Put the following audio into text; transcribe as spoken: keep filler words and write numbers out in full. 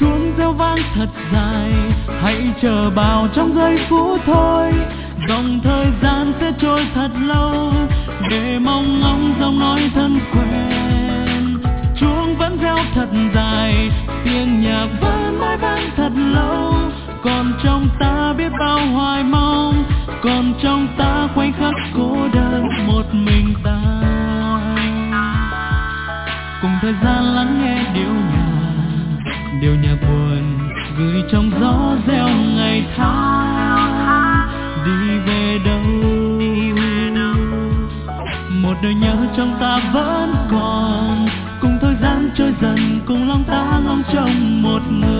chuông reo vang thật dài, hãy chờ bao trong giây phút thôi. Dòng thời gian sẽ trôi thật lâu để mong ngóng giọng nói thân quen. Chuông vẫn reo thật dài, tiếng nhạc vẫn mãi vang thật lâu. Còn trong ta biết bao hoài mong, còn trong ta khoảnh khắc cô đơn một mình ta. Cùng thời gian lắng nghe điệu nhạc, điệu nhạc buồn gửi trong gió reo ngày tháng. Đi về đâu, một đời nhớ trong ta vẫn còn. Cùng thời gian trôi dần, cùng lòng ta ngóng trông một người.